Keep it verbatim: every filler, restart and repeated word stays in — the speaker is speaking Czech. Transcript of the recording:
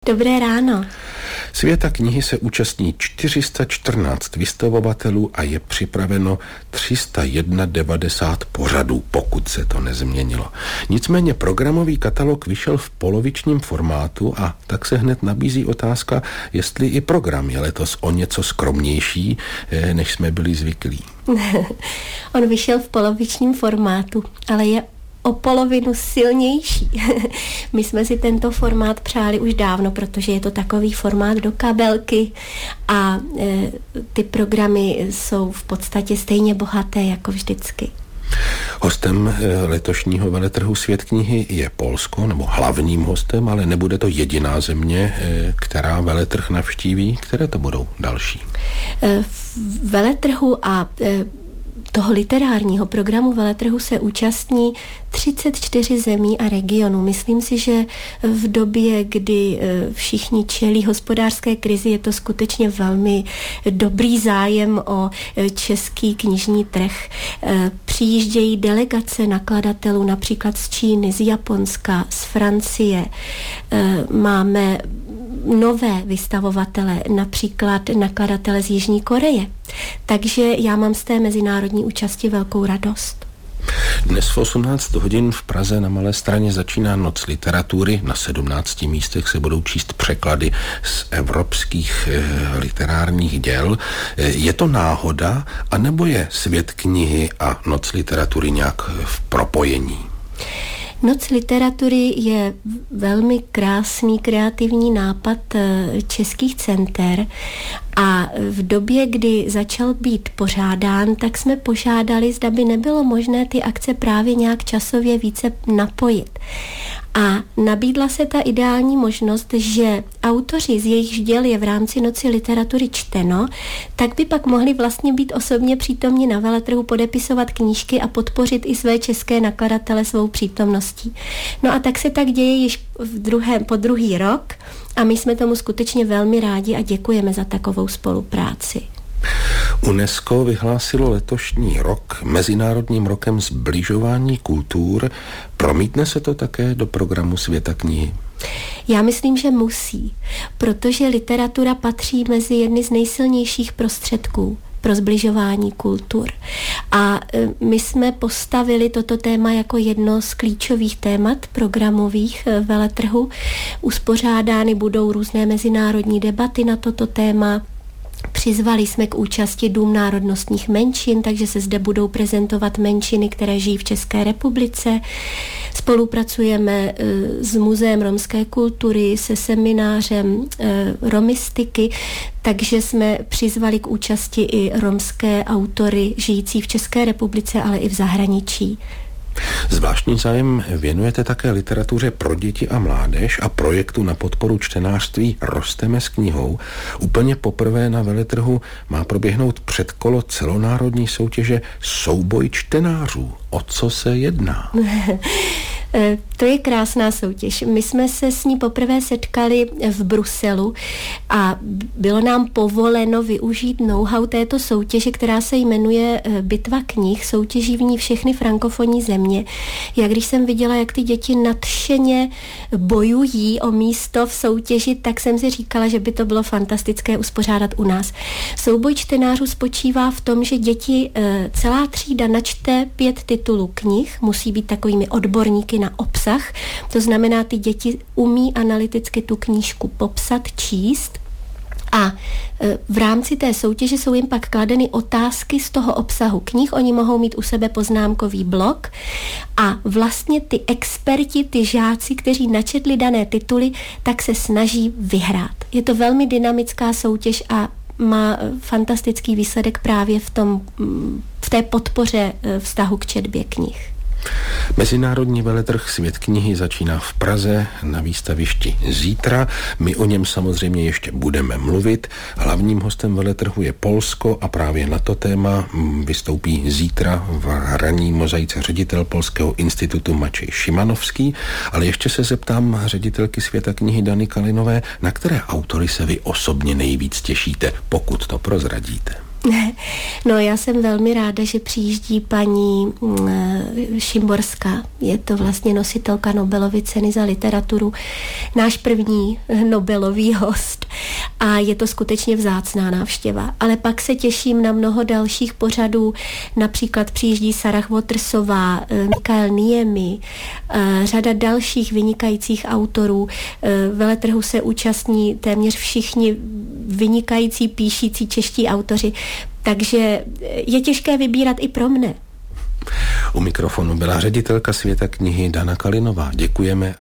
Dobré ráno. Světa knihy se účastní čtyři sta čtrnáct vystavovatelů a je připraveno tři sta devadesát jedna pořadů, pokud se to nezměnilo. Nicméně programový katalog vyšel v polovičním formátu a tak se hned nabízí otázka, jestli i program je letos o něco skromnější, než jsme byli zvyklí. On vyšel v polovičním formátu, ale je o polovinu silnější. My jsme si tento formát přáli už dávno, protože je to takový formát do kabelky a e, ty programy jsou v podstatě stejně bohaté jako vždycky. Hostem letošního veletrhu Svět knihy je Polsko, nebo hlavním hostem, ale nebude to jediná země, která veletrh navštíví. Které to budou další? V veletrhu a toho literárního programu veletrhu se účastní třicet čtyři zemí a regionů. Myslím si, že v době, kdy všichni čelí hospodářské krizi, je to skutečně velmi dobrý zájem o český knižní trh. Přijíždějí delegace nakladatelů například z Číny, z Japonska, z Francie. Máme nové vystavovatele, například nakladatele z Jižní Koreje. Takže já mám z té mezinárodní účasti velkou radost. Dnes v osmnáct hodin v Praze na Malé Straně začíná Noc literatury. Na sedmnácti místech se budou číst překlady z evropských e, literárních děl. E, je to náhoda, anebo je Svět knihy a Noc literatury nějak v propojení? Noc literatury je velmi krásný kreativní nápad českých center a v době, kdy začal být pořádán, tak jsme požádali, zda by nebylo možné ty akce právě nějak časově více napojit. A nabídla se ta ideální možnost, že autoři, z jejichž děl je v rámci Noci literatury čteno, tak by pak mohli vlastně být osobně přítomni na veletrhu, podepisovat knížky a podpořit i své české nakladatele svou přítomností. No a tak se tak děje již v druhém, po druhý rok a my jsme tomu skutečně velmi rádi a děkujeme za takovou spolupráci. UNESCO vyhlásilo letošní rok Mezinárodním rokem sbližování kultur. Promítne se to také do programu Světa knihy? Já myslím, že musí, protože literatura patří mezi jedny z nejsilnějších prostředků pro sbližování kultur. A my jsme postavili toto téma jako jedno z klíčových témat programových veletrhu. Uspořádány budou různé mezinárodní debaty na toto téma. Přizvali jsme k účasti Dům národnostních menšin, takže se zde budou prezentovat menšiny, které žijí v České republice. Spolupracujeme s Muzeem romské kultury, se seminářem romistiky, takže jsme přizvali k účasti i romské autory žijící v České republice, ale i v zahraničí. Zvláštní zájem věnujete také literatuře pro děti a mládež a projektu na podporu čtenářství Rosteme s knihou. Úplně poprvé na veletrhu má proběhnout předkolo celonárodní soutěže Souboj čtenářů. O co se jedná? To je krásná soutěž. My jsme se s ní poprvé setkali v Bruselu a bylo nám povoleno využít know-how této soutěže, která se jmenuje Bitva knih. Soutěží v ní všechny frankofonní země. Já když jsem viděla, jak ty děti nadšeně bojují o místo v soutěži, tak jsem si říkala, že by to bylo fantastické uspořádat u nás. Souboj čtenářů spočívá v tom, že děti, celá třída načte pět titulů knih, musí být takovými odborníky na obsah. To znamená, ty děti umí analyticky tu knížku popsat, číst a v rámci té soutěže jsou jim pak kladeny otázky z toho obsahu knih. Oni mohou mít u sebe poznámkový blok a vlastně ty experti, ty žáci, kteří načetli dané tituly, tak se snaží vyhrát. Je to velmi dynamická soutěž a má fantastický výsledek právě v tom, v té podpoře vztahu k četbě knih. Mezinárodní veletrh Svět knihy začíná v Praze na výstavišti zítra. My o něm samozřejmě ještě budeme mluvit. Hlavním hostem veletrhu je Polsko a právě na to téma vystoupí zítra v ranní mozaice ředitel Polského institutu Mačej Šimanovský. Ale ještě se zeptám ředitelky Světa knihy Dany Kalinové, na které autory se vy osobně nejvíc těšíte, pokud to prozradíte. No, já jsem velmi ráda, že přijíždí paní Šimborská. Je to vlastně nositelka Nobelovy ceny za literaturu. Náš první Nobelový host. A je to skutečně vzácná návštěva. Ale pak se těším na mnoho dalších pořadů. Například přijíždí Sarah Watersová, Mikael Niemi, řada dalších vynikajících autorů. Veletrhu se účastní téměř všichni vynikající píšící čeští autoři. Takže je těžké vybírat i pro mne. U mikrofonu byla ředitelka Světa knihy Dana Kalinová. Děkujeme.